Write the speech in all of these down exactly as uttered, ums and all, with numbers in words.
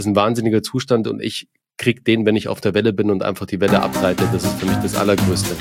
Das ist ein wahnsinniger Zustand und ich kriege den, wenn ich auf der Welle bin und einfach die Welle abreite. Das ist für mich das Allergrößte.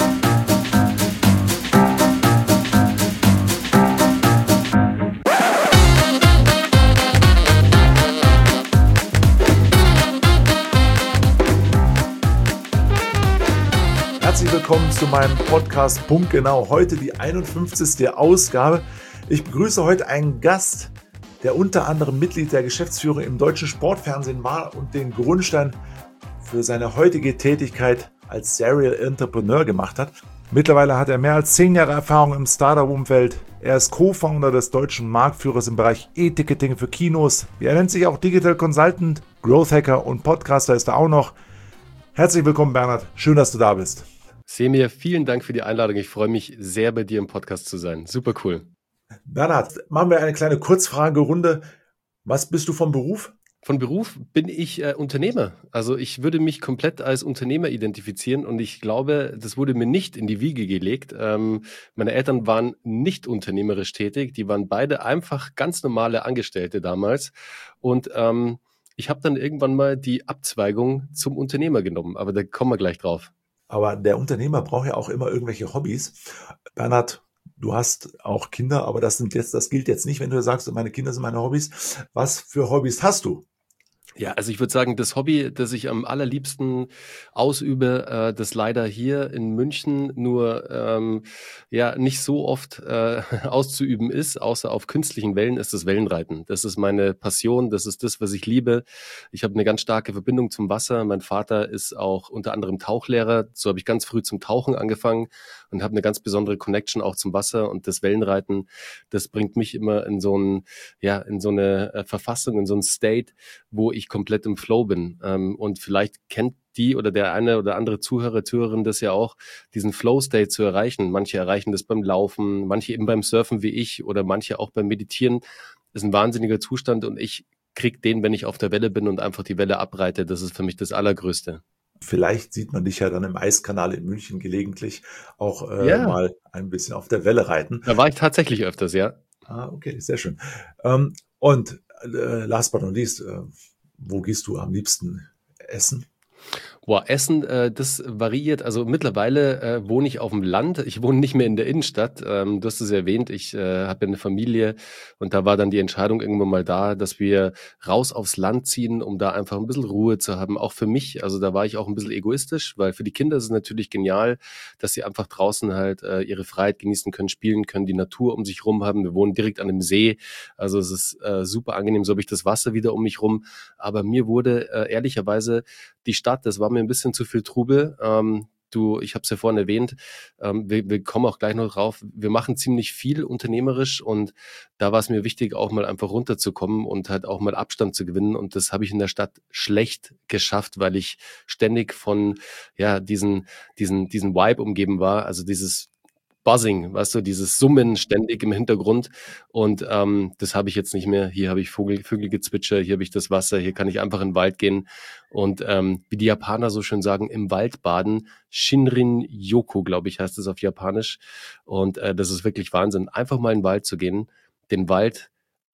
Herzlich willkommen zu meinem Podcast Punktgenau. Heute die einundfünfzigste Ausgabe. Ich begrüße heute einen Gast, der unter anderem Mitglied der Geschäftsführung im Deutschen Sportfernsehen war und den Grundstein für seine heutige Tätigkeit als Serial Entrepreneur gemacht hat. Mittlerweile hat er mehr als zehn Jahre Erfahrung im Startup-Umfeld. Er ist Co-Founder des deutschen Marktführers im Bereich E-Ticketing für Kinos. Er nennt sich auch Digital Consultant, Growth Hacker und Podcaster ist er auch noch. Herzlich willkommen, Bernhard. Schön, dass du da bist. Semir, vielen Dank für die Einladung. Ich freue mich sehr, bei dir im Podcast zu sein. Super cool. Bernhard, machen wir eine kleine Kurzfragerunde. Was bist du vom Beruf? Von Beruf bin ich äh, Unternehmer. Also ich würde mich komplett als Unternehmer identifizieren und ich glaube, das wurde mir nicht in die Wiege gelegt. Ähm, meine Eltern waren nicht unternehmerisch tätig. Die waren beide einfach ganz normale Angestellte damals. Und ähm, ich habe dann irgendwann mal die Abzweigung zum Unternehmer genommen. Aber da kommen wir gleich drauf. Aber der Unternehmer braucht ja auch immer irgendwelche Hobbys. Bernhard, du hast auch Kinder, aber das sind jetzt, das gilt jetzt nicht, wenn du sagst, meine Kinder sind meine Hobbys. Was für Hobbys hast du? Ja, also ich würde sagen, das Hobby, das ich am allerliebsten ausübe, äh, das leider hier in München nur ähm, ja nicht so oft äh, auszuüben ist, außer auf künstlichen Wellen, ist das Wellenreiten. Das ist meine Passion, das ist das, was ich liebe. Ich habe eine ganz starke Verbindung zum Wasser. Mein Vater ist auch unter anderem Tauchlehrer. So habe ich ganz früh zum Tauchen angefangen und habe eine ganz besondere Connection auch zum Wasser. Und das Wellenreiten, das bringt mich immer in so ein, ja, in so eine äh, Verfassung, in so ein State, wo ich komplett im Flow bin. Ähm, und vielleicht kennt die oder der eine oder andere Zuhörer, Zuhörerin das ja auch, diesen Flow-State zu erreichen. Manche erreichen das beim Laufen, manche eben beim Surfen wie ich oder manche auch beim Meditieren. Das ist ein wahnsinniger Zustand und ich kriege den, wenn ich auf der Welle bin und einfach die Welle abreite. Das ist für mich das Allergrößte. Vielleicht sieht man dich ja dann im Eiskanal in München gelegentlich auch äh, Ja. mal ein bisschen auf der Welle reiten. Da war ich tatsächlich öfters, ja. Ah, okay, sehr schön. Ähm, und äh, last but not least, äh, wo gehst du am liebsten essen? Boah, Essen, äh, das variiert. Also mittlerweile äh, wohne ich auf dem Land. Ich wohne nicht mehr in der Innenstadt. Ähm, du hast es erwähnt, ich äh, habe eine Familie und da war dann die Entscheidung irgendwann mal da, dass wir raus aufs Land ziehen, um da einfach ein bisschen Ruhe zu haben. Auch für mich, also da war ich auch ein bisschen egoistisch, weil für die Kinder ist es natürlich genial, dass sie einfach draußen halt äh, ihre Freiheit genießen können, spielen können, die Natur um sich rum haben. Wir wohnen direkt an dem See, also es ist äh, super angenehm. So habe ich das Wasser wieder um mich rum. Aber mir wurde äh, ehrlicherweise die Stadt, das war mir ein bisschen zu viel Trubel. Ähm, du, ich habe es ja vorhin erwähnt, ähm, wir, wir kommen auch gleich noch drauf. Wir machen ziemlich viel unternehmerisch und da war es mir wichtig, auch mal einfach runterzukommen und halt auch mal Abstand zu gewinnen. Und das habe ich in der Stadt schlecht geschafft, weil ich ständig von ja diesen diesen diesen Vibe umgeben war, also dieses Buzzing, weißt du, dieses Summen ständig im Hintergrund und ähm, das habe ich jetzt nicht mehr. Hier habe ich Vogel, Vögelgezwitscher, hier habe ich das Wasser, hier kann ich einfach in den Wald gehen und ähm, wie die Japaner so schön sagen, im Wald baden, Shinrin-yoku, glaube ich, heißt es auf Japanisch und äh, das ist wirklich Wahnsinn, einfach mal in den Wald zu gehen, den Wald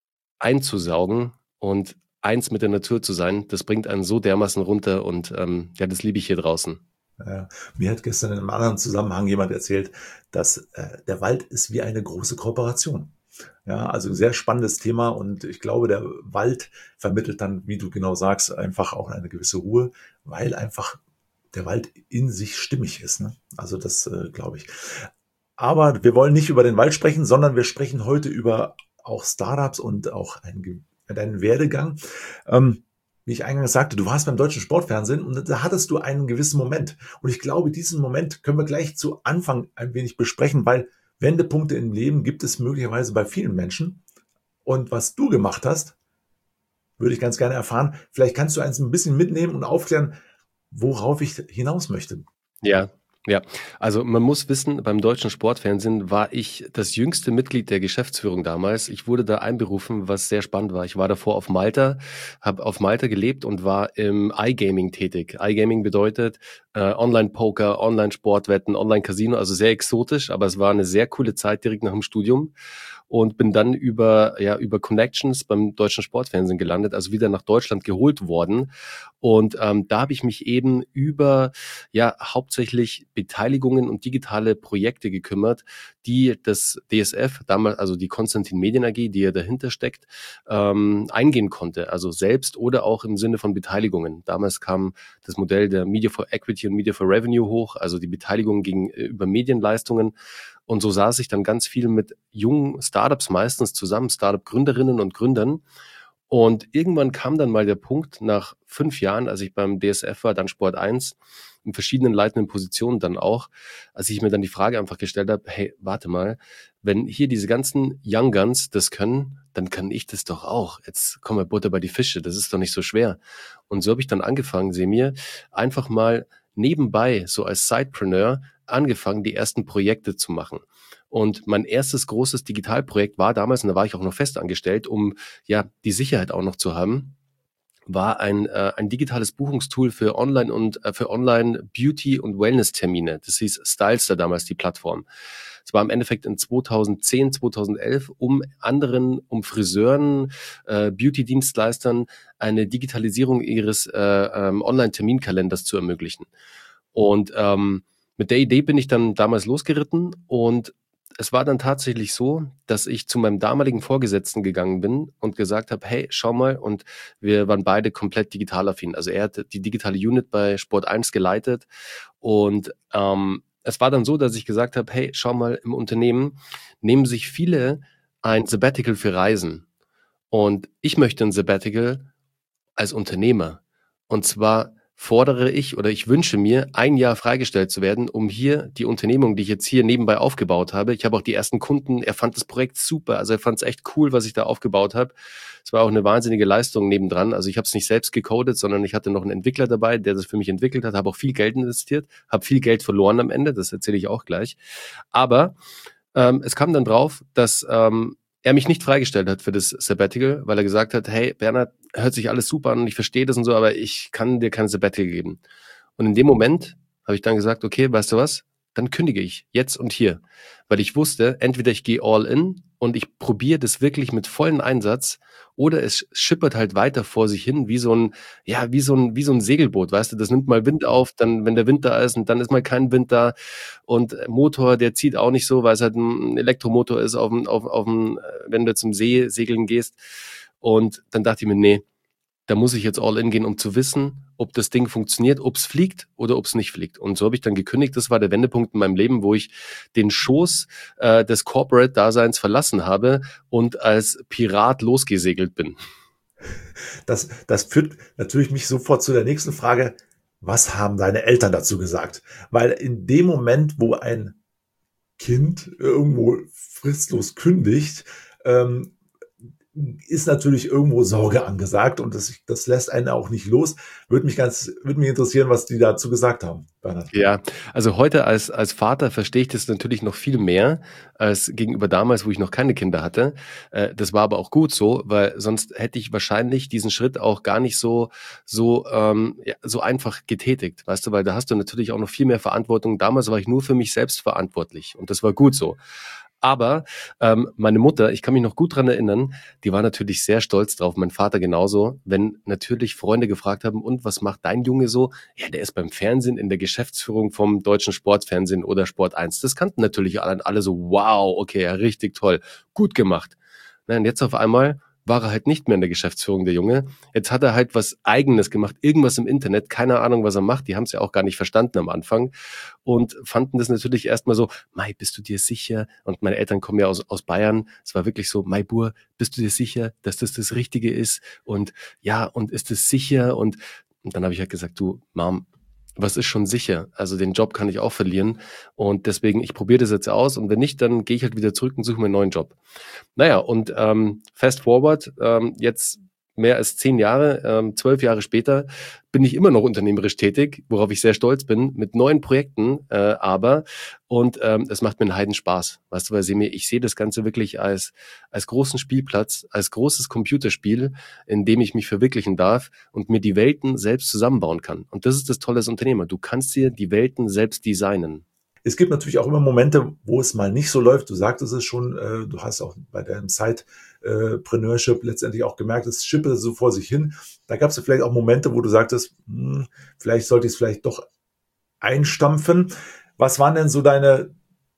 einzusaugen und eins mit der Natur zu sein, das bringt einen so dermaßen runter und ähm, ja, das liebe ich hier draußen. Ja, mir hat gestern in einem anderen Zusammenhang jemand erzählt, dass äh, der Wald ist wie eine große Kooperation. Ja, also ein sehr spannendes Thema und ich glaube, der Wald vermittelt dann, wie du genau sagst, einfach auch eine gewisse Ruhe, weil einfach der Wald in sich stimmig ist. Ne? Also das äh, glaube ich. Aber wir wollen nicht über den Wald sprechen, sondern wir sprechen heute über auch Startups und auch einen, deinen Werdegang. Ähm, Wie ich eingangs sagte, du warst beim Deutschen Sportfernsehen und da hattest du einen gewissen Moment. Und ich glaube, diesen Moment können wir gleich zu Anfang ein wenig besprechen, weil Wendepunkte im Leben gibt es möglicherweise bei vielen Menschen. Und was du gemacht hast, würde ich ganz gerne erfahren. Vielleicht kannst du eins ein bisschen mitnehmen und aufklären, worauf ich hinaus möchte. Ja, Ja, also man muss wissen, beim Deutschen Sportfernsehen war ich das jüngste Mitglied der Geschäftsführung damals. Ich wurde da einberufen, was sehr spannend war. Ich war davor auf Malta, habe auf Malta gelebt und war im iGaming tätig. iGaming bedeutet äh, Online-Poker, Online-Sportwetten, Online-Casino, also sehr exotisch, aber es war eine sehr coole Zeit direkt nach dem Studium. Und bin dann über, ja, über Connections beim Deutschen Sportfernsehen gelandet, also wieder nach Deutschland geholt worden. Und ähm, da habe ich mich eben über ja hauptsächlich Beteiligungen und digitale Projekte gekümmert, die das D S F, damals also die Konstantin Medien A G, die ja dahinter steckt, ähm, eingehen konnte. Also selbst oder auch im Sinne von Beteiligungen. Damals kam das Modell der Media for Equity und Media for Revenue hoch, also die Beteiligung gegenüber Medienleistungen. Und so saß ich dann ganz viel mit jungen Startups meistens zusammen, Startup-Gründerinnen und Gründern. Und irgendwann kam dann mal der Punkt, nach fünf Jahren, als ich beim D S F war, dann Sport eins, in verschiedenen leitenden Positionen dann auch, als ich mir dann die Frage einfach gestellt habe, hey, warte mal, wenn hier diese ganzen Young Guns das können, dann kann ich das doch auch. Jetzt komm mal Butter bei die Fische, das ist doch nicht so schwer. Und so habe ich dann angefangen, Semir, einfach mal nebenbei, so als Sidepreneur, angefangen, die ersten Projekte zu machen. Und mein erstes großes Digitalprojekt war damals, und da war ich auch noch fest angestellt, um ja die Sicherheit auch noch zu haben, war ein äh, ein digitales Buchungstool für Online und äh, für Online Beauty und Wellness Termine. Das hieß Stylester damals, die Plattform. Es war im Endeffekt in zweitausendzehn, zweitausendelf, um anderen, um Friseuren, äh, Beauty-Dienstleistern eine Digitalisierung ihres äh, ähm, Online-Terminkalenders zu ermöglichen. Und ähm, mit der Idee bin ich dann damals losgeritten und es war dann tatsächlich so, dass ich zu meinem damaligen Vorgesetzten gegangen bin und gesagt habe, hey, schau mal, und wir waren beide komplett digital affin. Also er hat die digitale Unit bei Sport eins geleitet und ähm, es war dann so, dass ich gesagt habe, hey, schau mal, im Unternehmen nehmen sich viele ein Sabbatical für Reisen und ich möchte ein Sabbatical als Unternehmer. Und zwar fordere ich oder ich wünsche mir, ein Jahr freigestellt zu werden, um hier die Unternehmung, die ich jetzt hier nebenbei aufgebaut habe. Ich habe auch die ersten Kunden, er fand das Projekt super, also er fand es echt cool, was ich da aufgebaut habe. Es war auch eine wahnsinnige Leistung nebendran. Also ich habe es nicht selbst gecodet, sondern ich hatte noch einen Entwickler dabei, der das für mich entwickelt hat, habe auch viel Geld investiert, habe viel Geld verloren am Ende, das erzähle ich auch gleich. Aber ähm, es kam dann drauf, dass ähm, er mich nicht freigestellt hat für das Sabbatical, weil er gesagt hat, hey Bernhard, hört sich alles super an und ich verstehe das und so, aber ich kann dir kein Sabbatical geben. Und in dem Moment habe ich dann gesagt, okay, weißt du was, dann kündige ich jetzt und hier. Weil ich wusste, entweder ich gehe all in und ich probiere das wirklich mit vollem Einsatz oder es schippert halt weiter vor sich hin, wie so ein, ja, wie so ein, wie so ein Segelboot, weißt du, das nimmt mal Wind auf, dann, wenn der Wind da ist und dann ist mal kein Wind da und Motor, der zieht auch nicht so, weil es halt ein Elektromotor ist, auf dem, auf, auf dem, wenn du zum See segeln gehst. Und dann dachte ich mir, nee, da muss ich jetzt all in gehen, um zu wissen, ob das Ding funktioniert, ob es fliegt oder ob es nicht fliegt. Und so habe ich dann gekündigt. Das war der Wendepunkt in meinem Leben, wo ich den Schoß äh, des Corporate-Daseins verlassen habe und als Pirat losgesegelt bin. Das, das führt natürlich mich sofort zu der nächsten Frage. Was haben deine Eltern dazu gesagt? Weil in dem Moment, wo ein Kind irgendwo fristlos kündigt, ähm, ist natürlich irgendwo Sorge angesagt und das, das lässt einen auch nicht los. Würde mich ganz, würde mich interessieren, was die dazu gesagt haben, Bernhard. Ja, also heute als, als Vater verstehe ich das natürlich noch viel mehr als gegenüber damals, wo ich noch keine Kinder hatte. Äh, das war aber auch gut so, weil sonst hätte ich wahrscheinlich diesen Schritt auch gar nicht so, so, ähm, ja, so einfach getätigt, weißt du, weil da hast du natürlich auch noch viel mehr Verantwortung. Damals war ich nur für mich selbst verantwortlich und das war gut so. Aber ähm, meine Mutter, ich kann mich noch gut dran erinnern, die war natürlich sehr stolz drauf, mein Vater genauso, wenn natürlich Freunde gefragt haben, und was macht dein Junge so? Ja, der ist beim Fernsehen in der Geschäftsführung vom Deutschen Sportfernsehen oder Sport eins. Das kannten natürlich alle, alle so, wow, okay, ja, richtig toll, gut gemacht. Na, und jetzt auf einmal war er halt nicht mehr in der Geschäftsführung, der Junge. Jetzt hat er halt was Eigenes gemacht, irgendwas im Internet, keine Ahnung, was er macht. Die haben es ja auch gar nicht verstanden am Anfang und fanden das natürlich erstmal so, Mai, bist du dir sicher? Und meine Eltern kommen ja aus, aus Bayern. Es war wirklich so, Mai Bur, bist du dir sicher, dass das das Richtige ist? Und ja, und ist es sicher? Und, und dann habe ich halt gesagt, du, Mom, was ist schon sicher? Also den Job kann ich auch verlieren und deswegen, ich probiere das jetzt aus und wenn nicht, dann gehe ich halt wieder zurück und suche mir einen neuen Job. Naja, und ähm, fast forward, ähm, jetzt mehr als zehn Jahre, ähm, zwölf Jahre später, bin ich immer noch unternehmerisch tätig, worauf ich sehr stolz bin, mit neuen Projekten, äh, aber und ähm, es macht mir einen Heidenspaß. Weißt du, weil Semir, ich sehe das Ganze wirklich als als großen Spielplatz, als großes Computerspiel, in dem ich mich verwirklichen darf und mir die Welten selbst zusammenbauen kann. Und das ist das Tolle als Unternehmer. Du kannst dir die Welten selbst designen. Es gibt natürlich auch immer Momente, wo es mal nicht so läuft. Du sagtest es schon, äh, du hast auch bei deinem Sidepreneurship letztendlich auch gemerkt, es schipperte so vor sich hin. Da gab es ja vielleicht auch Momente, wo du sagtest, hm, vielleicht sollte ich es vielleicht doch einstampfen. Was waren denn so deine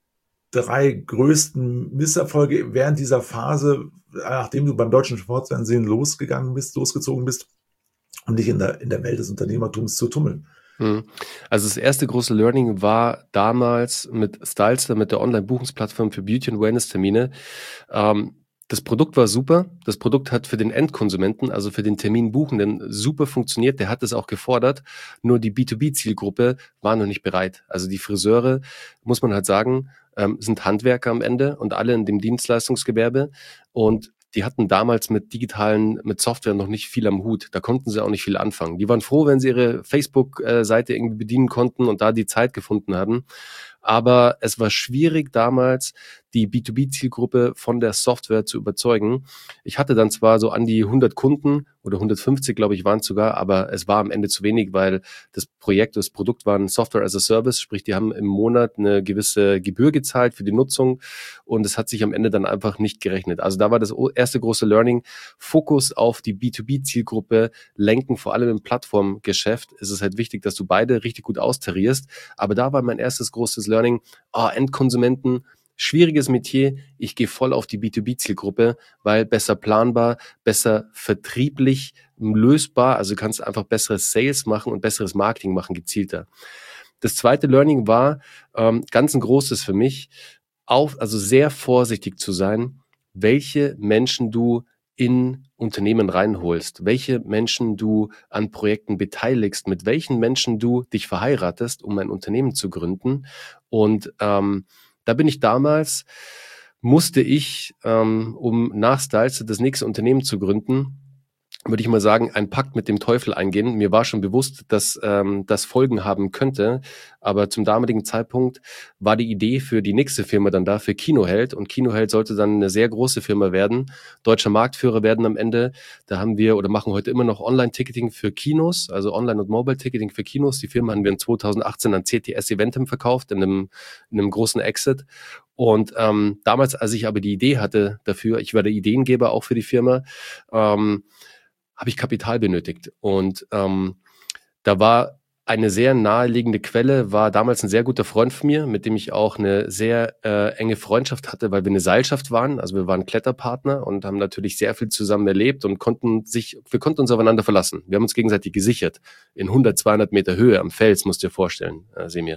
drei größten Misserfolge während dieser Phase, nachdem du beim deutschen Sportfernsehen losgegangen bist, losgezogen bist, um dich in der, in der Welt des Unternehmertums zu tummeln? Mhm. Also das erste große Learning war damals mit Stylester, mit der Online-Buchungsplattform für Beauty- und Wellness-Termine. Ähm, das Produkt war super. Das Produkt hat für den Endkonsumenten, also für den Terminbuchenden, super funktioniert. Der hat es auch gefordert. Nur die B zwei B-Zielgruppe war noch nicht bereit. Also die Friseure, muss man halt sagen, ähm, sind Handwerker am Ende und alle in dem Dienstleistungsgewerbe. Und die hatten damals mit digitalen, mit Software noch nicht viel am Hut. Da konnten sie auch nicht viel anfangen. Die waren froh, wenn sie ihre Facebook-Seite irgendwie bedienen konnten und da die Zeit gefunden haben. Aber es war schwierig damals, die B zwei B-Zielgruppe von der Software zu überzeugen. Ich hatte dann zwar so an die hundert Kunden oder hundertfünfzig, glaube ich, waren es sogar, aber es war am Ende zu wenig, weil das Projekt, das Produkt war ein Software as a Service, sprich, die haben im Monat eine gewisse Gebühr gezahlt für die Nutzung und es hat sich am Ende dann einfach nicht gerechnet. Also da war das erste große Learning, Fokus auf die B zwei B-Zielgruppe lenken, vor allem im Plattformgeschäft ist es halt wichtig, dass du beide richtig gut austarierst, aber da war mein erstes großes Learning, oh, Endkonsumenten, schwieriges Metier, ich gehe voll auf die B zwei B-Zielgruppe, weil besser planbar, besser vertrieblich lösbar, also du kannst einfach besseres Sales machen und besseres Marketing machen, gezielter. Das zweite Learning war ähm, ganz ein großes für mich, auf, also sehr vorsichtig zu sein, welche Menschen du in Unternehmen reinholst, welche Menschen du an Projekten beteiligst, mit welchen Menschen du dich verheiratest, um ein Unternehmen zu gründen. Und ähm, da bin ich damals, musste ich, ähm, um nach Stylester das nächste Unternehmen zu gründen, würde ich mal sagen, einen Pakt mit dem Teufel eingehen. Mir war schon bewusst, dass ähm, das Folgen haben könnte, aber zum damaligen Zeitpunkt war die Idee für die nächste Firma dann da, für Kinoheld. Und Kinoheld sollte dann eine sehr große Firma werden, deutscher Marktführer werden am Ende. Da haben wir oder machen heute immer noch Online-Ticketing für Kinos, also Online- und Mobile-Ticketing für Kinos. Die Firma haben wir in zweitausendachtzehn an C T S Eventim verkauft, in einem, in einem großen Exit. Und ähm, damals, als ich aber die Idee hatte dafür, ich war der Ideengeber auch für die Firma, ähm, habe ich Kapital benötigt. Und ähm, da war eine sehr naheliegende Quelle, war damals ein sehr guter Freund von mir, mit dem ich auch eine sehr äh, enge Freundschaft hatte, weil wir eine Seilschaft waren. Also wir waren Kletterpartner und haben natürlich sehr viel zusammen erlebt und konnten sich, wir konnten uns aufeinander verlassen. Wir haben uns gegenseitig gesichert. In hundert, zweihundert Meter Höhe am Fels, musst du dir vorstellen, äh, Semir.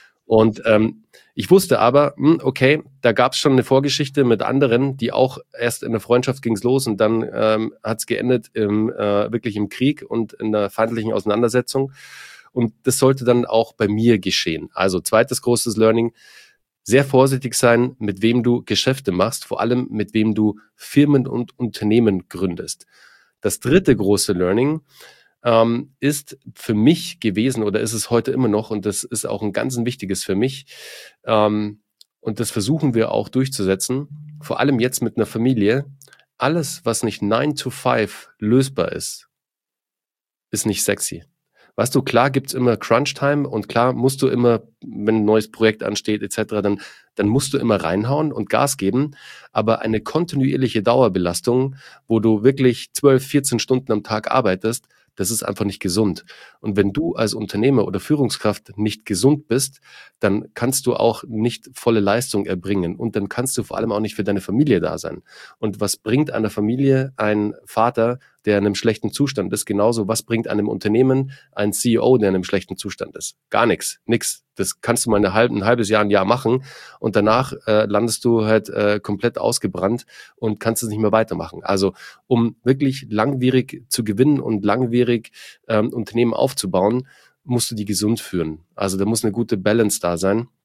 Und ähm, ich wusste aber, hm, okay, da gab es schon eine Vorgeschichte mit anderen, die auch erst in der Freundschaft ging's los und dann ähm, hat es geendet im, äh, wirklich im Krieg und in der feindlichen Auseinandersetzung. Und das sollte dann auch bei mir geschehen. Also zweites großes Learning, sehr vorsichtig sein, mit wem du Geschäfte machst, vor allem mit wem du Firmen und Unternehmen gründest. Das dritte große Learning, ähm, ist für mich gewesen oder ist es heute immer noch und das ist auch ein ganz ein wichtiges für mich ähm, und das versuchen wir auch durchzusetzen, vor allem jetzt mit einer Familie, alles, was nicht nine to five lösbar ist, ist nicht sexy. Weißt du, klar gibt's immer Crunch-Time und klar musst du immer, wenn ein neues Projekt ansteht et cetera, dann, dann musst du immer reinhauen und Gas geben. Aber eine kontinuierliche Dauerbelastung, wo du wirklich zwölf, vierzehn Stunden am Tag arbeitest, das ist einfach nicht gesund. Und wenn du als Unternehmer oder Führungskraft nicht gesund bist, dann kannst du auch nicht volle Leistung erbringen und dann kannst du vor allem auch nicht für deine Familie da sein. Und was bringt einer Familie ein Vater, der in einem schlechten Zustand ist? Genauso, was bringt einem Unternehmen ein C E O, der in einem schlechten Zustand ist? Gar nichts, nix. Das kannst du mal eine halb, ein halbes Jahr, ein Jahr machen und danach äh, landest du halt äh, komplett ausgebrannt und kannst es nicht mehr weitermachen. Also um wirklich langwierig zu gewinnen und langwierig ähm, Unternehmen aufzubauen, musst du die gesund führen. Also da muss eine gute Balance da sein.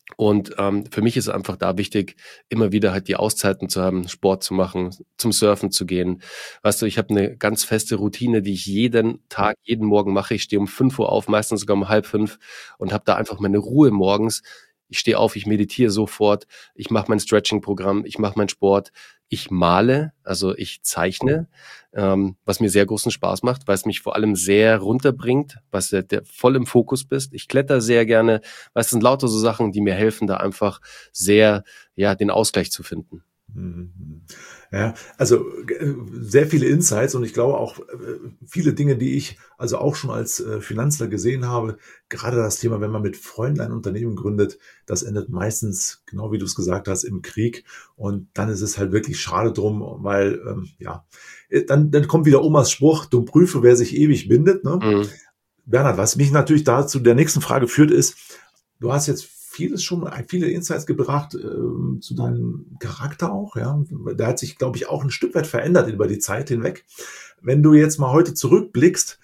Und ähm, für mich ist einfach da wichtig, immer wieder halt die Auszeiten zu haben, Sport zu machen, zum Surfen zu gehen. Weißt du, ich habe eine ganz feste Routine, die ich jeden Tag, jeden Morgen mache. Ich stehe um fünf Uhr auf, meistens sogar um halb fünf und habe da einfach meine Ruhe morgens. Ich stehe auf, ich meditiere sofort, ich mache mein Stretching-Programm, ich mache meinen Sport, ich male, also ich zeichne, ähm, was mir sehr großen Spaß macht, weil es mich vor allem sehr runterbringt, was der, der voll im Fokus bist. Ich kletter sehr gerne, weil es sind lauter so Sachen, die mir helfen, da einfach sehr, ja, den Ausgleich zu finden. Mhm. Ja, also äh, sehr viele Insights und ich glaube auch äh, viele Dinge, die ich also auch schon als äh, Finanzler gesehen habe. Gerade das Thema, wenn man mit Freunden ein Unternehmen gründet, das endet meistens, genau wie du es gesagt hast, im Krieg. Und dann ist es halt wirklich schade drum, weil ähm, ja, äh, dann, dann kommt wieder Omas Spruch, dumm prüfe, wer sich ewig bindet. Ne? Mhm. Bernhard, was mich natürlich dazu der nächsten Frage führt, ist, du hast jetzt vieles schon, viele Insights gebracht äh, zu deinem Charakter auch, ja. Der hat sich, glaube ich, auch ein Stück weit verändert über die Zeit hinweg. Wenn du jetzt mal heute zurückblickst,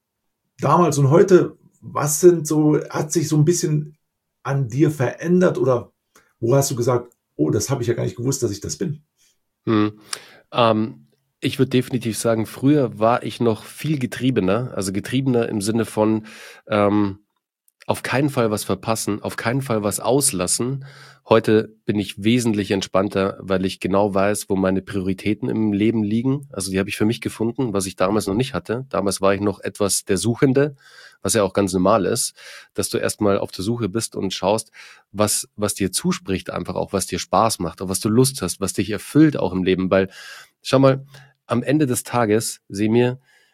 damals und heute, was sind so, hat sich so ein bisschen an dir verändert oder wo hast du gesagt, oh, das habe ich ja gar nicht gewusst, dass ich das bin? Mhm. Ähm, ich würde definitiv sagen, früher war ich noch viel getriebener, also getriebener im Sinne von ähm, auf keinen Fall was verpassen, auf keinen Fall was auslassen. Heute bin ich wesentlich entspannter, weil ich genau weiß, wo meine Prioritäten im Leben liegen. Also die habe ich für mich gefunden, was ich damals noch nicht hatte. Damals war ich noch etwas der Suchende, was ja auch ganz normal ist, dass du erstmal auf der Suche bist und schaust, was, was dir zuspricht, einfach auch, was dir Spaß macht, auf was du Lust hast, was dich erfüllt auch im Leben. Weil, schau mal, am Ende des Tages, seh mir,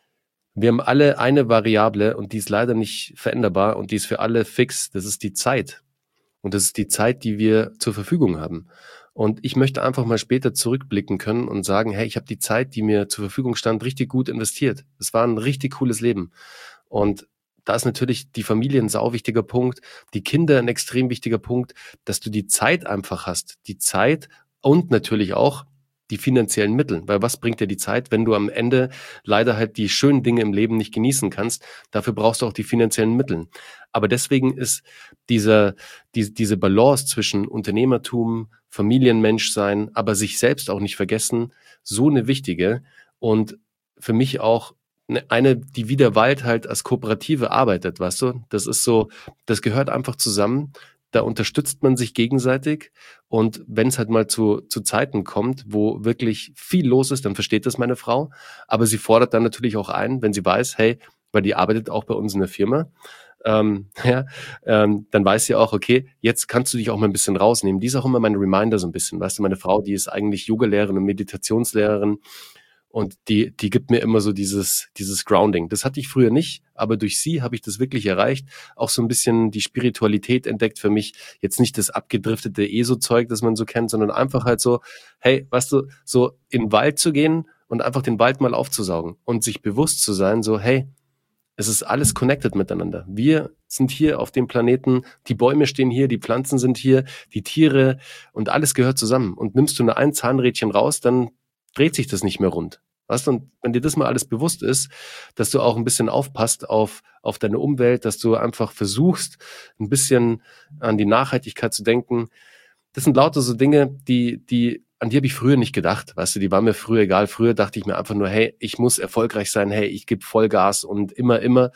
wir haben alle eine Variable und die ist leider nicht veränderbar und die ist für alle fix. Das ist die Zeit. Und das ist die Zeit, die wir zur Verfügung haben. Und ich möchte einfach mal später zurückblicken können und sagen, hey, ich habe die Zeit, die mir zur Verfügung stand, richtig gut investiert. Es war ein richtig cooles Leben. Und da ist natürlich die Familie ein sau wichtiger Punkt, die Kinder ein extrem wichtiger Punkt, dass du die Zeit einfach hast. Die Zeit und natürlich auch die finanziellen Mittel. Weil was bringt dir die Zeit, wenn du am Ende leider halt die schönen Dinge im Leben nicht genießen kannst? Dafür brauchst du auch die finanziellen Mittel. Aber deswegen ist dieser, die, diese Balance zwischen Unternehmertum, Familienmensch sein, aber sich selbst auch nicht vergessen, so eine wichtige und für mich auch eine, die wie der Wald halt als Kooperative arbeitet, weißt du? Das ist so, das gehört einfach zusammen. Da unterstützt man sich gegenseitig und wenn es halt mal zu, zu Zeiten kommt, wo wirklich viel los ist, dann versteht das meine Frau, aber sie fordert dann natürlich auch ein, wenn sie weiß, hey, weil die arbeitet auch bei uns in der Firma, ähm, ja, ähm, dann weiß sie auch, okay, jetzt kannst du dich auch mal ein bisschen rausnehmen. Die ist auch immer mein Reminder so ein bisschen, weißt du, meine Frau, die ist eigentlich Yogalehrerin und Meditationslehrerin und die, die gibt mir immer so dieses, dieses Grounding. Das hatte ich früher nicht, aber durch sie habe ich das wirklich erreicht. Auch so ein bisschen die Spiritualität entdeckt für mich. Jetzt nicht das abgedriftete E S O-Zeug, das man so kennt, sondern einfach halt so, hey, weißt du, so in den Wald zu gehen und einfach den Wald mal aufzusaugen und sich bewusst zu sein, so, hey, es ist alles connected miteinander. Wir sind hier auf dem Planeten, die Bäume stehen hier, die Pflanzen sind hier, die Tiere und alles gehört zusammen. Und nimmst du nur ein Zahnrädchen raus, dann dreht sich das nicht mehr rund. Weißt du, und wenn dir das mal alles bewusst ist, dass du auch ein bisschen aufpasst auf, auf deine Umwelt, dass du einfach versuchst, ein bisschen an die Nachhaltigkeit zu denken. Das sind lauter so Dinge, die, die, an die habe ich früher nicht gedacht. Weißt du, die waren mir früher egal. Früher dachte ich mir einfach nur, hey, ich muss erfolgreich sein, hey, ich gebe Vollgas und immer, immer.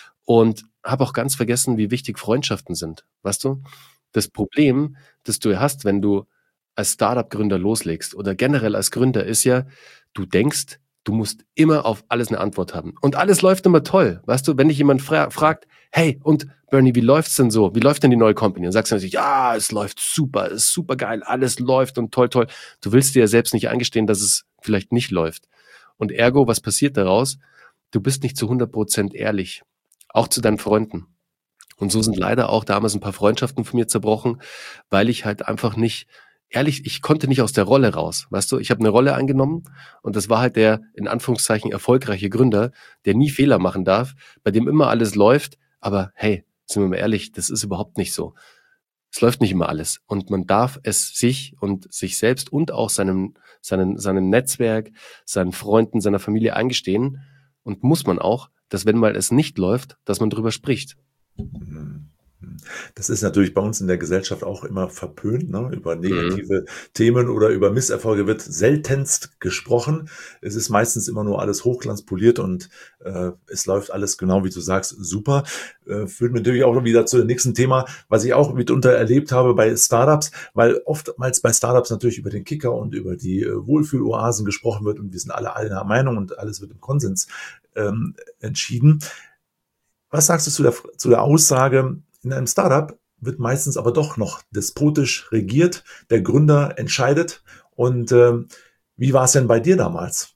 Und habe auch ganz vergessen, wie wichtig Freundschaften sind. Weißt du? Das Problem, das du hast, wenn du als Startup-Gründer loslegst oder generell als Gründer, ist ja, du denkst, du musst immer auf alles eine Antwort haben. Und alles läuft immer toll. Weißt du, wenn dich jemand fra- fragt, hey, und Bernie, wie läuft's denn so? Wie läuft denn die neue Company? Und sagst du natürlich, ja, es läuft super, es ist super geil, alles läuft und toll, toll. Du willst dir ja selbst nicht eingestehen, dass es vielleicht nicht läuft. Und ergo, was passiert daraus? Du bist nicht zu hundert Prozent ehrlich. Auch zu deinen Freunden. Und so sind leider auch damals ein paar Freundschaften von mir zerbrochen, weil ich halt einfach nicht, ehrlich, ich konnte nicht aus der Rolle raus. Weißt du, ich habe eine Rolle eingenommen und das war halt der, in Anführungszeichen, erfolgreiche Gründer, der nie Fehler machen darf, bei dem immer alles läuft. Aber hey, sind wir mal ehrlich, das ist überhaupt nicht so. Es läuft nicht immer alles. Und man darf es sich und sich selbst und auch seinem, seinem, seinem Netzwerk, seinen Freunden, seiner Familie eingestehen. Und muss man auch, dass wenn mal es nicht läuft, dass man drüber spricht. Das ist natürlich bei uns in der Gesellschaft auch immer verpönt, ne? Über Mhm. negative Themen oder über Misserfolge wird seltenst gesprochen. Es ist meistens immer nur alles hochglanzpoliert und äh, es läuft alles genau, wie du sagst, super. Äh, führt mich natürlich auch wieder zu dem nächsten Thema, was ich auch mitunter erlebt habe bei Startups, weil oftmals bei Startups natürlich über den Kicker und über die äh, Wohlfühloasen gesprochen wird und wir sind alle einer Meinung und alles wird im Konsens ähm, entschieden. Was sagst du zu der, zu der Aussage, in einem Startup wird meistens aber doch noch despotisch regiert, der Gründer entscheidet. Und ähm, wie war es denn bei dir damals?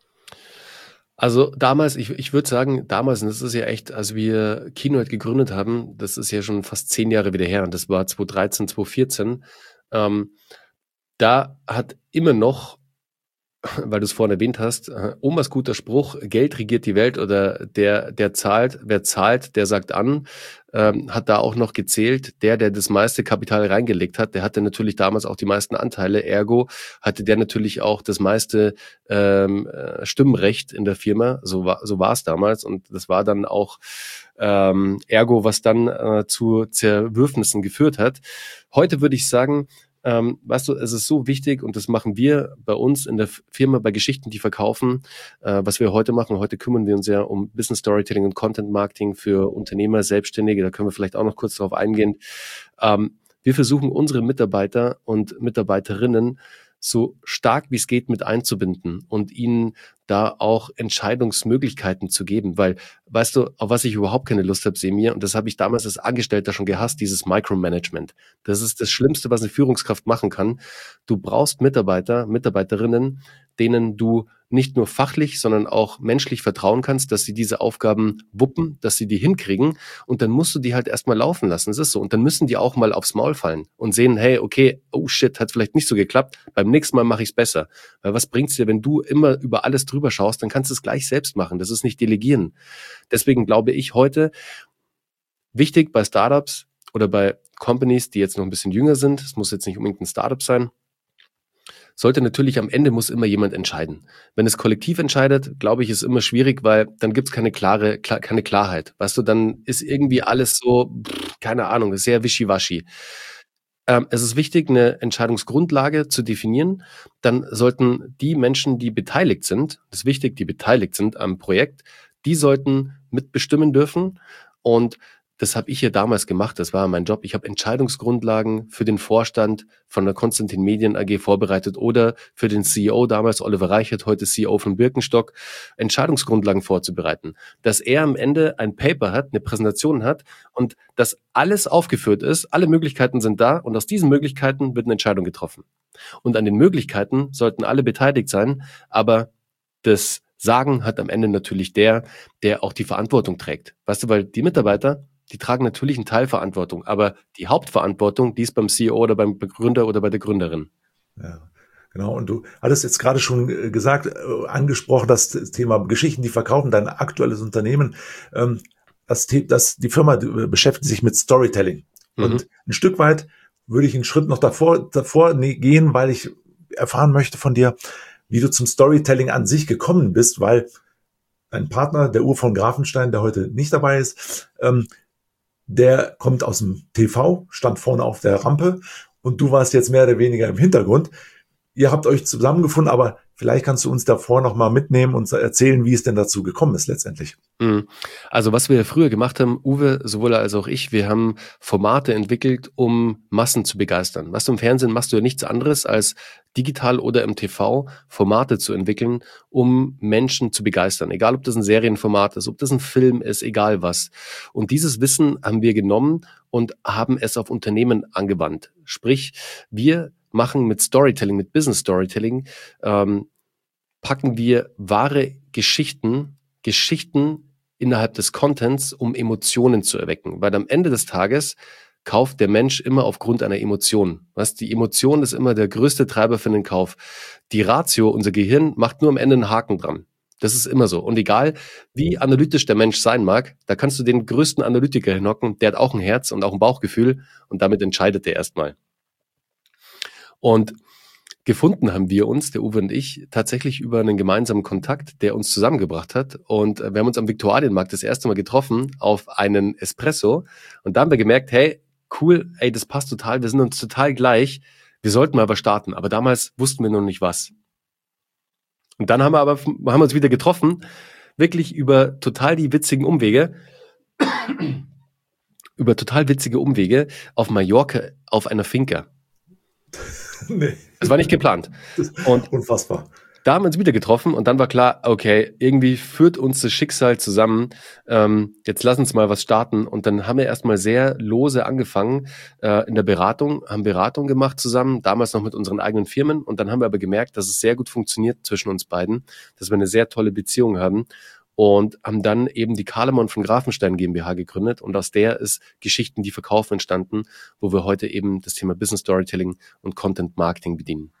Also damals, ich, ich würde sagen, damals, und das ist ja echt, als wir Keynote gegründet haben, das ist ja schon fast zehn Jahre wieder her, und das war zwanzig dreizehn, zwanzig vierzehn, ähm, da hat immer noch, weil du es vorhin erwähnt hast, äh, Omas guter Spruch, Geld regiert die Welt, oder der, der zahlt, wer zahlt, der sagt an, ähm, hat da auch noch gezählt. Der, der das meiste Kapital reingelegt hat, der hatte natürlich damals auch die meisten Anteile, ergo hatte der natürlich auch das meiste ähm, äh, Stimmrecht in der Firma. So war, so war es damals, und das war dann auch ähm, ergo, was dann äh, zu Zerwürfnissen geführt hat. Heute würde ich sagen, ähm, weißt du, es ist so wichtig, und das machen wir bei uns in der Firma bei Geschichten, die verkaufen, äh, was wir heute machen. Heute kümmern wir uns ja um Business Storytelling und Content Marketing für Unternehmer, Selbstständige. Da können wir vielleicht auch noch kurz darauf eingehen. Ähm, wir versuchen, unsere Mitarbeiter und Mitarbeiterinnen so stark wie es geht mit einzubinden und ihnen da auch Entscheidungsmöglichkeiten zu geben, weil, weißt du, auf was ich überhaupt keine Lust habe, Semir, und das habe ich damals als Angestellter schon gehasst, dieses Micromanagement. Das ist das Schlimmste, was eine Führungskraft machen kann. Du brauchst Mitarbeiter, Mitarbeiterinnen, denen du nicht nur fachlich, sondern auch menschlich vertrauen kannst, dass sie diese Aufgaben wuppen, dass sie die hinkriegen, und dann musst du die halt erstmal laufen lassen. Es ist so. Und dann müssen die auch mal aufs Maul fallen und sehen, hey, okay, oh shit, hat vielleicht nicht so geklappt, beim nächsten Mal mache ich es besser. Weil was bringt's dir, wenn du immer über alles drüber schaust, dann kannst du es gleich selbst machen. Das ist nicht delegieren. Deswegen glaube ich heute, wichtig bei Startups oder bei Companies, die jetzt noch ein bisschen jünger sind, es muss jetzt nicht unbedingt ein Startup sein, sollte natürlich am Ende muss immer jemand entscheiden. Wenn es kollektiv entscheidet, glaube ich, ist immer schwierig, weil dann gibt es keine klare, klar, keine Klarheit. Weißt du, dann ist irgendwie alles so, pff, keine Ahnung, sehr wischiwaschi. Ähm, es ist wichtig, eine Entscheidungsgrundlage zu definieren. Dann sollten die Menschen, die beteiligt sind, das ist wichtig, die beteiligt sind am Projekt, die sollten mitbestimmen dürfen. Und das habe ich hier damals gemacht. Das war mein Job. Ich habe Entscheidungsgrundlagen für den Vorstand von der Konstantin Medien A G vorbereitet oder für den C E O damals, Oliver Reichert, heute C E O von Birkenstock, Entscheidungsgrundlagen vorzubereiten. Dass er am Ende ein Paper hat, eine Präsentation hat, und dass alles aufgeführt ist, alle Möglichkeiten sind da, und aus diesen Möglichkeiten wird eine Entscheidung getroffen. Und an den Möglichkeiten sollten alle beteiligt sein, aber das Sagen hat am Ende natürlich der, der auch die Verantwortung trägt. Weißt du, weil die Mitarbeiter, die tragen natürlich einen Teil Verantwortung, aber die Hauptverantwortung, die ist beim C E O oder beim Begründer oder bei der Gründerin. Ja, genau. Und du hattest jetzt gerade schon äh, gesagt, äh, angesprochen, das Thema Geschichten, die verkaufen, dein aktuelles Unternehmen. Ähm, das, The- das, die Firma äh, beschäftigt sich mit Storytelling. Mhm. Und ein Stück weit würde ich einen Schritt noch davor, davor ne- gehen, weil ich erfahren möchte von dir, wie du zum Storytelling an sich gekommen bist, weil dein Partner, der Uwe von Grafenstein, der heute nicht dabei ist, ähm, der kommt aus dem T V, stand vorne auf der Rampe und du warst jetzt mehr oder weniger im Hintergrund. Ihr habt euch zusammengefunden, aber vielleicht kannst du uns davor noch mal mitnehmen und erzählen, wie es denn dazu gekommen ist letztendlich. Mhm. Also was wir früher gemacht haben, Uwe, sowohl als auch ich, wir haben Formate entwickelt, um Massen zu begeistern. Was du im Fernsehen machst du ja nichts anderes als digital oder im T V Formate zu entwickeln, um Menschen zu begeistern. Egal, ob das ein Serienformat ist, ob das ein Film ist, egal was. Und dieses Wissen haben wir genommen und haben es auf Unternehmen angewandt. Sprich, wir machen mit Storytelling, mit Business Storytelling, ähm, packen wir wahre Geschichten, Geschichten innerhalb des Contents, um Emotionen zu erwecken. Weil am Ende des Tages kauft der Mensch immer aufgrund einer Emotion. Was? Die Emotion ist immer der größte Treiber für den Kauf. Die Ratio, unser Gehirn, macht nur am Ende einen Haken dran. Das ist immer so. Und egal, wie analytisch der Mensch sein mag, da kannst du den größten Analytiker hinhocken, der hat auch ein Herz und auch ein Bauchgefühl, und damit entscheidet er erstmal. Und gefunden haben wir uns, der Uwe und ich, tatsächlich über einen gemeinsamen Kontakt, der uns zusammengebracht hat. Und wir haben uns am Viktualienmarkt das erste Mal getroffen auf einen Espresso. Und da haben wir gemerkt, hey, cool, ey, das passt total, wir sind uns total gleich. Wir sollten mal was starten. Aber damals wussten wir noch nicht was. Und dann haben wir aber haben wir uns wieder getroffen, wirklich über total die witzigen Umwege, über total witzige Umwege auf Mallorca auf einer Finca. Nee. Das war nicht geplant. Und unfassbar. Da haben wir uns wieder getroffen und dann war klar, okay, irgendwie führt uns das Schicksal zusammen. Ähm, jetzt lass uns mal was starten. Und dann haben wir erstmal sehr lose angefangen äh, in der Beratung, haben Beratung gemacht zusammen, damals noch mit unseren eigenen Firmen. Und dann haben wir aber gemerkt, dass es sehr gut funktioniert zwischen uns beiden, dass wir eine sehr tolle Beziehung haben. Und haben dann eben die Kalemann von Grafenstein GmbH gegründet und aus der ist Geschichten, die verkaufen entstanden, wo wir heute eben das Thema Business Storytelling und Content Marketing bedienen.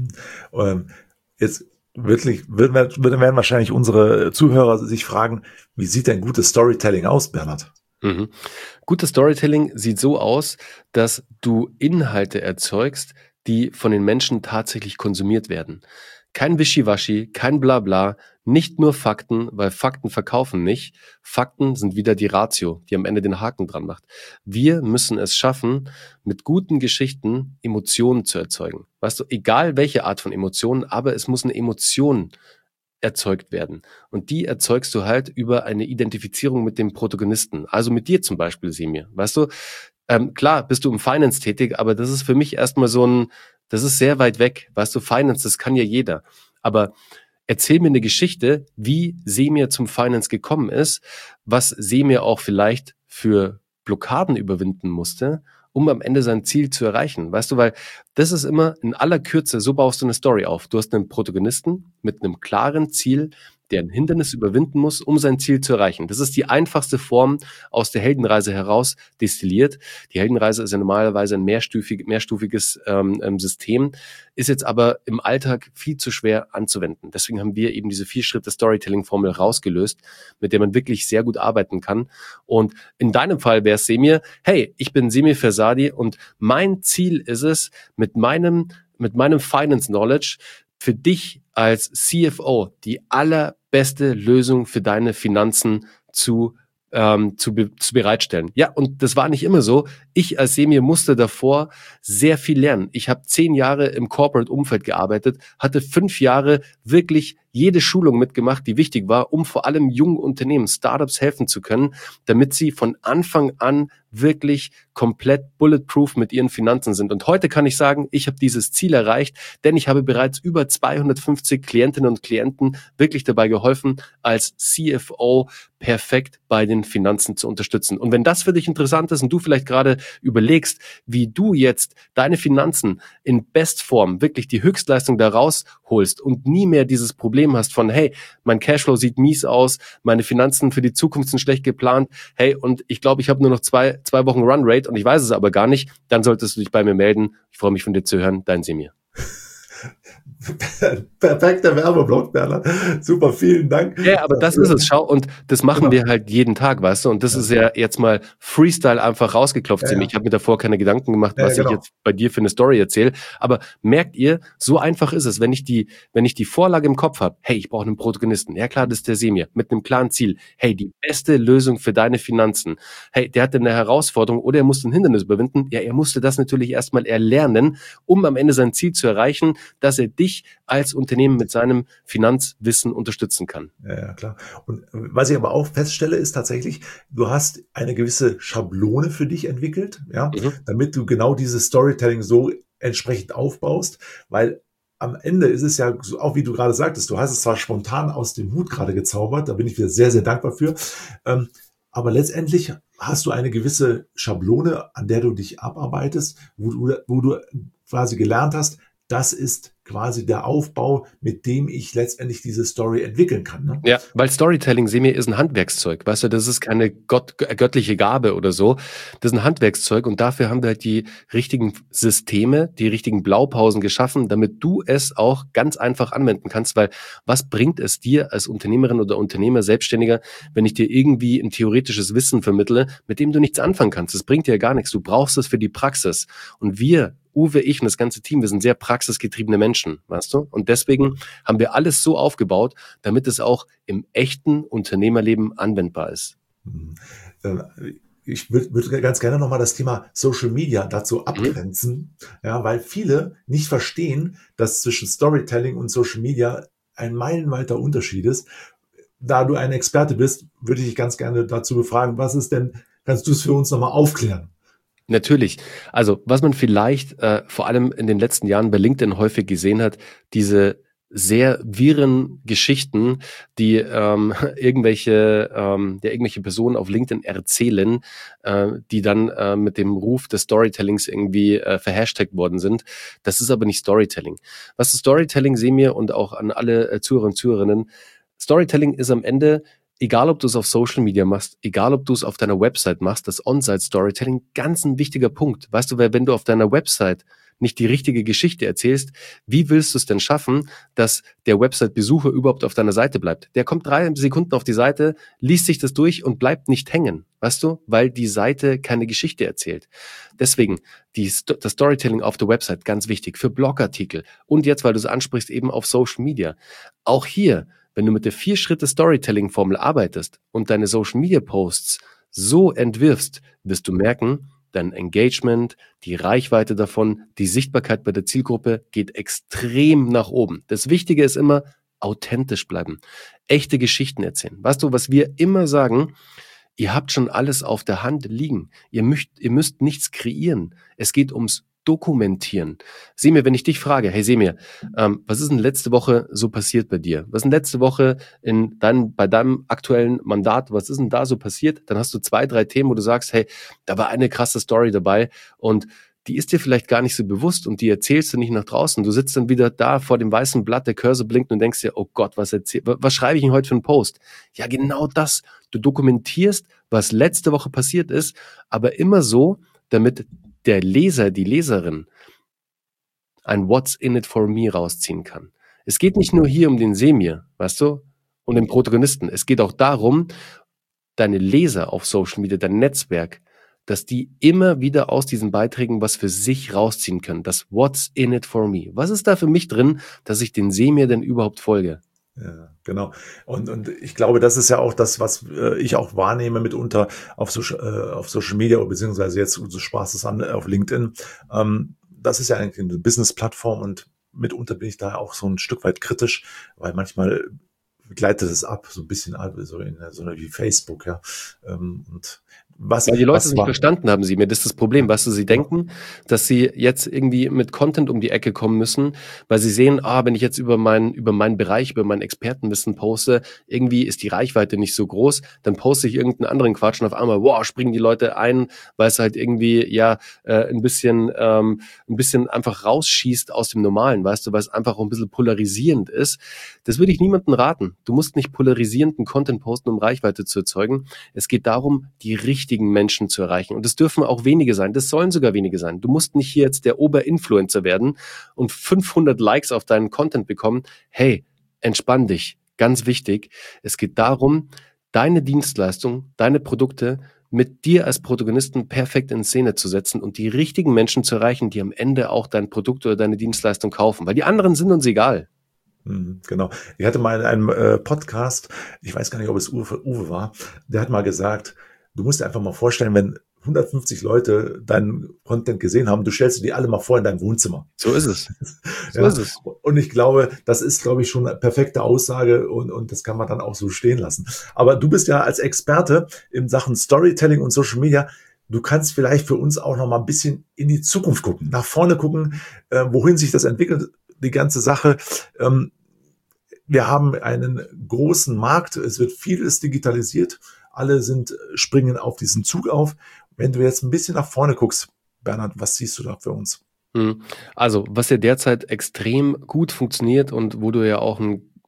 Ähm, jetzt wirklich würden, würden werden wahrscheinlich unsere Zuhörer sich fragen, wie sieht denn gutes Storytelling aus, Bernhard? Mhm. Gutes Storytelling sieht so aus, dass du Inhalte erzeugst, die von den Menschen tatsächlich konsumiert werden. Kein Wischiwaschi, kein Blabla, nicht nur Fakten, weil Fakten verkaufen nicht. Fakten sind wieder die Ratio, die am Ende den Haken dran macht. Wir müssen es schaffen, mit guten Geschichten Emotionen zu erzeugen. Weißt du, egal welche Art von Emotionen, aber es muss eine Emotion erzeugt werden. Und die erzeugst du halt über eine Identifizierung mit dem Protagonisten. Also mit dir zum Beispiel, Semir. Weißt du, ähm, klar bist du im Finance tätig, aber das ist für mich erstmal so ein, das ist sehr weit weg. Weißt du, Finance, das kann ja jeder. Aber erzähl mir eine Geschichte, wie Semir zum Finance gekommen ist, was Semir auch vielleicht für Blockaden überwinden musste, um am Ende sein Ziel zu erreichen. Weißt du, weil das ist immer in aller Kürze, so baust du eine Story auf. Du hast einen Protagonisten mit einem klaren Ziel, der ein Hindernis überwinden muss, um sein Ziel zu erreichen. Das ist die einfachste Form aus der Heldenreise heraus destilliert. Die Heldenreise ist ja normalerweise ein mehrstufig, mehrstufiges ähm, System, ist jetzt aber im Alltag viel zu schwer anzuwenden. Deswegen haben wir eben diese Vier-Schritte-Storytelling-Formel rausgelöst, mit der man wirklich sehr gut arbeiten kann. Und in deinem Fall wäre es Semir, hey, ich bin Semir Fersadi und mein Ziel ist es, mit meinem, mit meinem Finance Knowledge für dich als C F O die allerbeste Lösung für deine Finanzen zu ähm, zu, be- zu bereitstellen. Ja, und das war nicht immer so. Ich als Semir musste davor sehr viel lernen. Ich habe zehn Jahre im Corporate-Umfeld gearbeitet, hatte fünf Jahre wirklich jede Schulung mitgemacht, die wichtig war, um vor allem jungen Unternehmen, Startups helfen zu können, damit sie von Anfang an wirklich komplett bulletproof mit ihren Finanzen sind. Und heute kann ich sagen, ich habe dieses Ziel erreicht, denn ich habe bereits über zweihundertfünfzig Klientinnen und Klienten wirklich dabei geholfen, als C F O perfekt bei den Finanzen zu unterstützen. Und wenn das für dich interessant ist und du vielleicht gerade überlegst, wie du jetzt deine Finanzen in Bestform wirklich die Höchstleistung da rausholst und nie mehr dieses Problem hast von, hey, mein Cashflow sieht mies aus, meine Finanzen für die Zukunft sind schlecht geplant, hey, und ich glaube, ich habe nur noch zwei, zwei Wochen Runrate und ich weiß es aber gar nicht, dann solltest du dich bei mir melden. Ich freue mich von dir zu hören, dein Semir. Perfekter Werbeblock, Bernhard. Super, vielen Dank. Ja, aber das ist es, schau, und das machen genau. wir halt jeden Tag, weißt du, und das ja. ist ja jetzt mal Freestyle einfach rausgeklopft. Ja, ja. Ich habe mir davor keine Gedanken gemacht, was ja, genau. ich jetzt bei dir für eine Story erzähle, aber merkt ihr, so einfach ist es, wenn ich die, wenn ich die Vorlage im Kopf habe, hey, ich brauche einen Protagonisten, ja klar, das ist der Semir, mit einem klaren Ziel, hey, die beste Lösung für deine Finanzen, hey, der hatte eine Herausforderung oder er musste ein Hindernis überwinden, ja, er musste das natürlich erstmal erlernen, um am Ende sein Ziel zu erreichen, dass er dich als Unternehmen mit seinem Finanzwissen unterstützen kann. Ja, ja, klar. Und was ich aber auch feststelle, ist tatsächlich, du hast eine gewisse Schablone für dich entwickelt, ja, mhm. damit du genau dieses Storytelling so entsprechend aufbaust, weil am Ende ist es ja, auch wie du gerade sagtest, du hast es zwar spontan aus dem Hut gerade gezaubert, da bin ich wieder sehr, sehr dankbar für, ähm, aber letztendlich hast du eine gewisse Schablone, an der du dich abarbeitest, wo du, wo du quasi gelernt hast, das ist quasi der Aufbau, mit dem ich letztendlich diese Story entwickeln kann. Ne? Ja, weil Storytelling, Semir, ist ein Handwerkszeug. Weißt du, das ist keine Gott, göttliche Gabe oder so. Das ist ein Handwerkszeug und dafür haben wir halt die richtigen Systeme, die richtigen Blaupausen geschaffen, damit du es auch ganz einfach anwenden kannst, weil was bringt es dir als Unternehmerin oder Unternehmer, Selbstständiger, wenn ich dir irgendwie ein theoretisches Wissen vermittle, mit dem du nichts anfangen kannst? Das bringt dir ja gar nichts. Du brauchst es für die Praxis. Und wir Uwe, ich und das ganze Team, wir sind sehr praxisgetriebene Menschen, weißt du? Und deswegen haben wir alles so aufgebaut, damit es auch im echten Unternehmerleben anwendbar ist. Mhm. Ich würde würd ganz gerne nochmal das Thema Social Media dazu abgrenzen, mhm. ja, weil viele nicht verstehen, dass zwischen Storytelling und Social Media ein meilenweiter Unterschied ist. Da du ein Experte bist, würde ich dich ganz gerne dazu befragen, was ist denn, kannst du es für uns nochmal aufklären? Natürlich. Also was man vielleicht äh, vor allem in den letzten Jahren bei LinkedIn häufig gesehen hat, diese sehr wirren Geschichten, die ähm, irgendwelche, ähm, der irgendwelche Personen auf LinkedIn erzählen, äh, die dann äh, mit dem Ruf des Storytellings irgendwie äh, verhashtagt worden sind. Das ist aber nicht Storytelling. Was ist Storytelling, sehen wir und auch an alle äh, Zuhörer und Zuhörerinnen, Storytelling ist am Ende, egal ob du es auf Social Media machst, egal ob du es auf deiner Website machst, das On-Site-Storytelling, ganz ein wichtiger Punkt. Weißt du, weil wenn du auf deiner Website nicht die richtige Geschichte erzählst, wie willst du es denn schaffen, dass der Website-Besucher überhaupt auf deiner Seite bleibt? Der kommt drei Sekunden auf die Seite, liest sich das durch und bleibt nicht hängen, weißt du, weil die Seite keine Geschichte erzählt. Deswegen die, das Storytelling auf der Website, ganz wichtig, für Blogartikel und jetzt, weil du es ansprichst, eben auf Social Media. Auch hier, wenn du mit der Vier-Schritte-Storytelling-Formel arbeitest und deine Social-Media-Posts so entwirfst, wirst du merken, dein Engagement, die Reichweite davon, die Sichtbarkeit bei der Zielgruppe geht extrem nach oben. Das Wichtige ist immer, authentisch bleiben, echte Geschichten erzählen. Weißt du, was wir immer sagen, ihr habt schon alles auf der Hand liegen. Ihr müsst, ihr müsst nichts kreieren. Es geht ums Dokumentieren. Semir, wenn ich dich frage, hey Semir, ähm, was ist denn letzte Woche so passiert bei dir? Was ist denn letzte Woche in dein, bei deinem aktuellen Mandat, was ist denn da so passiert? Dann hast du zwei, drei Themen, wo du sagst, hey, da war eine krasse Story dabei und die ist dir vielleicht gar nicht so bewusst und die erzählst du nicht nach draußen. Du sitzt dann wieder da vor dem weißen Blatt, der Cursor blinkt und denkst dir, oh Gott, was erzähl, was schreibe ich denn heute für einen Post? Ja, genau das. Du dokumentierst, was letzte Woche passiert ist, aber immer so, damit der Leser, die Leserin ein What's in it for me rausziehen kann. Es geht nicht nur hier um den Semir, weißt du, und den Protagonisten. Es geht auch darum, deine Leser auf Social Media, dein Netzwerk, dass die immer wieder aus diesen Beiträgen was für sich rausziehen können. Das What's in it for me. Was ist da für mich drin, dass ich den Semir denn überhaupt folge? Ja, genau. Und, und ich glaube, das ist ja auch das, was äh, ich auch wahrnehme mitunter auf, so, äh, auf Social Media, beziehungsweise jetzt, so Spaß es an, auf LinkedIn. Ähm, das ist ja eigentlich eine Business-Plattform und mitunter bin ich da auch so ein Stück weit kritisch, weil manchmal gleitet es ab, so ein bisschen ab, so, in, so wie Facebook, ja. Ähm, und Was, Weil die Leute was es nicht war, verstanden haben, sie mir. Das ist das Problem, was sie denken, dass sie jetzt irgendwie mit Content um die Ecke kommen müssen, weil sie sehen, ah, wenn ich jetzt über meinen, über meinen Bereich, über mein Expertenwissen poste, irgendwie ist die Reichweite nicht so groß, dann poste ich irgendeinen anderen Quatsch und auf einmal, wow, springen die Leute ein, weil es halt irgendwie, ja, äh, ein bisschen, ähm, ein bisschen einfach rausschießt aus dem Normalen, weißt du, weil es einfach auch ein bisschen polarisierend ist. Das würde ich niemandem raten. Du musst nicht polarisierenden Content posten, um Reichweite zu erzeugen. Es geht darum, die richtigen Menschen zu erreichen. Und das dürfen auch wenige sein. Das sollen sogar wenige sein. Du musst nicht hier jetzt der Oberinfluencer werden und fünfhundert Likes auf deinen Content bekommen. Hey, entspann dich. Ganz wichtig. Es geht darum, deine Dienstleistung, deine Produkte mit dir als Protagonisten perfekt in Szene zu setzen und die richtigen Menschen zu erreichen, die am Ende auch dein Produkt oder deine Dienstleistung kaufen. Weil die anderen sind uns egal. Genau. Ich hatte mal in einem äh, Podcast, ich weiß gar nicht, ob es Uwe, Uwe war, der hat mal gesagt, du musst dir einfach mal vorstellen, wenn hundertfünfzig Leute deinen Content gesehen haben, du stellst dir die alle mal vor in deinem Wohnzimmer. So ist es. So ja, ist es. Und ich glaube, das ist, glaube ich, schon eine perfekte Aussage und, und das kann man dann auch so stehen lassen. Aber du bist ja als Experte in Sachen Storytelling und Social Media. Du kannst vielleicht für uns auch noch mal ein bisschen in die Zukunft gucken, nach vorne gucken, äh, wohin sich das entwickelt, die ganze Sache. Ähm, wir haben einen großen Markt, es wird vieles digitalisiert, alle sind, springen auf diesen Zug auf. Wenn du jetzt ein bisschen nach vorne guckst, Bernhard, was siehst du da für uns? Also, was ja derzeit extrem gut funktioniert und wo du ja auch ein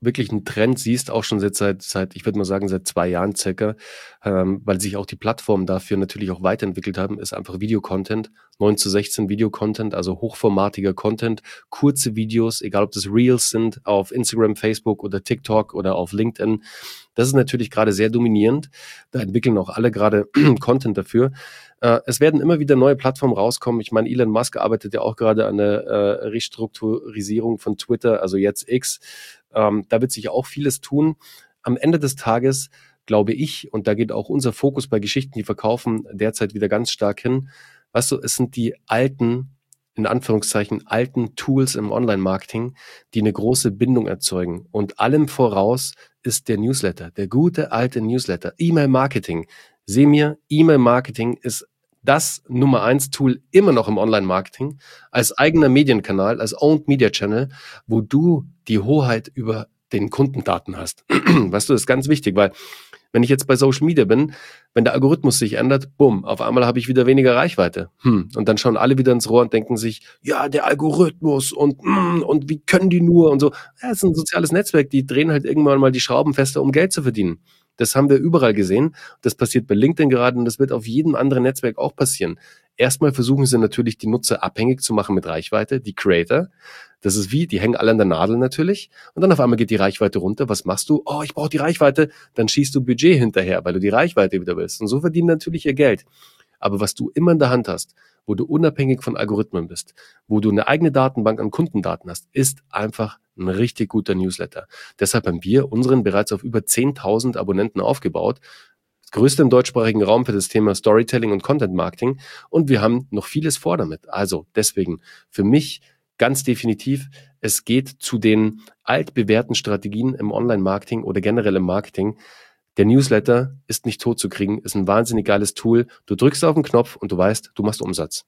wirklich einen Trend siehst, auch schon seit, seit, seit ich würde mal sagen, seit zwei Jahren circa, ähm, weil sich auch die Plattformen dafür natürlich auch weiterentwickelt haben, ist einfach Videocontent, neun zu sechzehn Videocontent, also hochformatiger Content, kurze Videos, egal ob das Reels sind, auf Instagram, Facebook oder TikTok oder auf LinkedIn. Das ist natürlich gerade sehr dominierend. Da entwickeln auch alle gerade Content dafür. Äh, es werden immer wieder neue Plattformen rauskommen. Ich meine, Elon Musk arbeitet ja auch gerade an der äh, Restrukturisierung von Twitter, also jetzt X. Ähm, da wird sich auch vieles tun. Am Ende des Tages glaube ich, und da geht auch unser Fokus bei Geschichten, die verkaufen, derzeit wieder ganz stark hin. Weißt du, es sind die alten, in Anführungszeichen, alten Tools im Online-Marketing, die eine große Bindung erzeugen. Und allem voraus ist der Newsletter, der gute alte Newsletter, E-Mail-Marketing. Seh mir, E-Mail-Marketing ist das Nummer eins Tool immer noch im Online-Marketing, als eigener Medienkanal, als Owned Media Channel, wo du die Hoheit über den Kundendaten hast. Weißt du, das ist ganz wichtig, weil wenn ich jetzt bei Social Media bin, wenn der Algorithmus sich ändert, bumm, auf einmal habe ich wieder weniger Reichweite. Hm. Und dann schauen alle wieder ins Rohr und denken sich, ja, der Algorithmus und mm, und wie können die nur und so. Ja, es ist ein soziales Netzwerk, die drehen halt irgendwann mal die Schrauben fester, um Geld zu verdienen. Das haben wir überall gesehen. Das passiert bei LinkedIn gerade und das wird auf jedem anderen Netzwerk auch passieren. Erstmal versuchen sie natürlich, die Nutzer abhängig zu machen mit Reichweite, die Creator. Das ist wie, die hängen alle an der Nadel natürlich. Und dann auf einmal geht die Reichweite runter. Was machst du? Oh, ich brauche die Reichweite. Dann schießt du Budget hinterher, weil du die Reichweite wieder willst. Und so verdienen natürlich ihr Geld. Aber was du immer in der Hand hast, wo du unabhängig von Algorithmen bist, wo du eine eigene Datenbank an Kundendaten hast, ist einfach ein richtig guter Newsletter. Deshalb haben wir unseren bereits auf über zehntausend Abonnenten aufgebaut. Das größte im deutschsprachigen Raum für das Thema Storytelling und Content Marketing. Und wir haben noch vieles vor damit. Also deswegen für mich ganz definitiv, es geht zu den altbewährten Strategien im Online-Marketing oder generell im Marketing. Der Newsletter ist nicht tot zu kriegen, ist ein wahnsinnig geiles Tool. Du drückst auf den Knopf und du weißt, du machst Umsatz.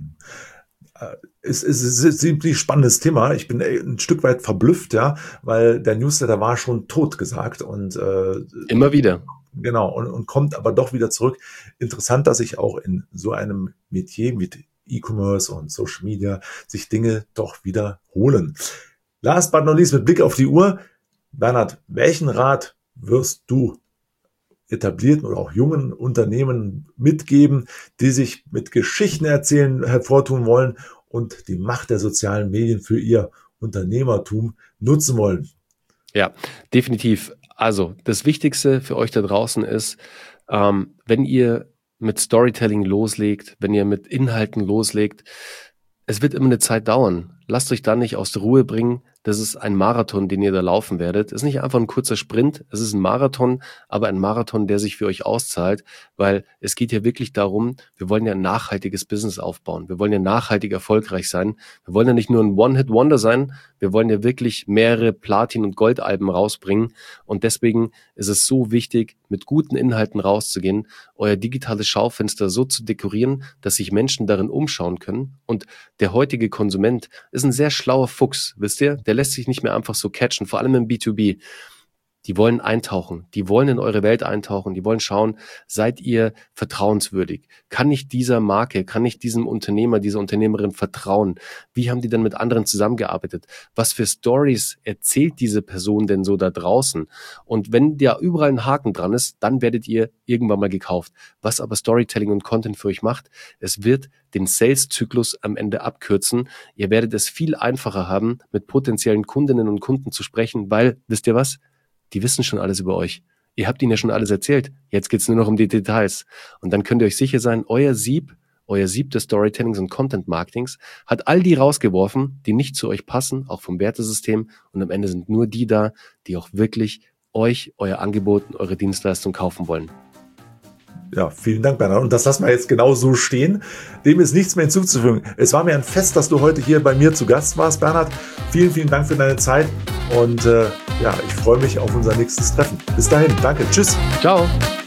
Es ist ein ziemlich spannendes Thema. Ich bin ein Stück weit verblüfft, ja, weil der Newsletter war schon tot gesagt und äh, immer wieder. Genau, und, und kommt aber doch wieder zurück. Interessant, dass sich auch in so einem Metier mit E-Commerce und Social Media sich Dinge doch wiederholen. Last but not least, mit Blick auf die Uhr. Bernhard, welchen Rat wirst du etablierten oder auch jungen Unternehmen mitgeben, die sich mit Geschichten erzählen hervortun wollen und die Macht der sozialen Medien für ihr Unternehmertum nutzen wollen? Ja, definitiv. Also das Wichtigste für euch da draußen ist, ähm, wenn ihr mit Storytelling loslegt, wenn ihr mit Inhalten loslegt, es wird immer eine Zeit dauern. Lasst euch da nicht aus der Ruhe bringen. Das ist ein Marathon, den ihr da laufen werdet. Es ist nicht einfach ein kurzer Sprint, es ist ein Marathon, aber ein Marathon, der sich für euch auszahlt, weil es geht ja wirklich darum, wir wollen ja ein nachhaltiges Business aufbauen. Wir wollen ja nachhaltig erfolgreich sein. Wir wollen ja nicht nur ein One-Hit-Wonder sein, wir wollen ja wirklich mehrere Platin- und Goldalben rausbringen. Und deswegen ist es so wichtig, mit guten Inhalten rauszugehen, euer digitales Schaufenster so zu dekorieren, dass sich Menschen darin umschauen können. Und der heutige Konsument ist ein sehr schlauer Fuchs, wisst ihr? Der lässt sich nicht mehr einfach so catchen, vor allem im B zwei B. Die wollen eintauchen, die wollen in eure Welt eintauchen, die wollen schauen, seid ihr vertrauenswürdig? Kann ich dieser Marke, kann ich diesem Unternehmer, dieser Unternehmerin vertrauen? Wie haben die denn mit anderen zusammengearbeitet? Was für Stories erzählt diese Person denn so da draußen? Und wenn da überall ein Haken dran ist, dann werdet ihr irgendwann mal gekauft. Was aber Storytelling und Content für euch macht, es wird den Sales-Zyklus am Ende abkürzen. Ihr werdet es viel einfacher haben, mit potenziellen Kundinnen und Kunden zu sprechen, weil, wisst ihr was? Die wissen schon alles über euch. Ihr habt ihnen ja schon alles erzählt. Jetzt geht's nur noch um die Details. Und dann könnt ihr euch sicher sein, euer Sieb, euer Sieb des Storytellings und Content-Marketings hat all die rausgeworfen, die nicht zu euch passen, auch vom Wertesystem. Und am Ende sind nur die da, die auch wirklich euch, euer Angebot und eure Dienstleistung kaufen wollen. Ja, vielen Dank, Bernhard. Und das lassen wir jetzt genau so stehen. Dem ist nichts mehr hinzuzufügen. Es war mir ein Fest, dass du heute hier bei mir zu Gast warst, Bernhard. Vielen, vielen Dank für deine Zeit. Und äh, ja, ich freue mich auf unser nächstes Treffen. Bis dahin, danke. Tschüss. Ciao.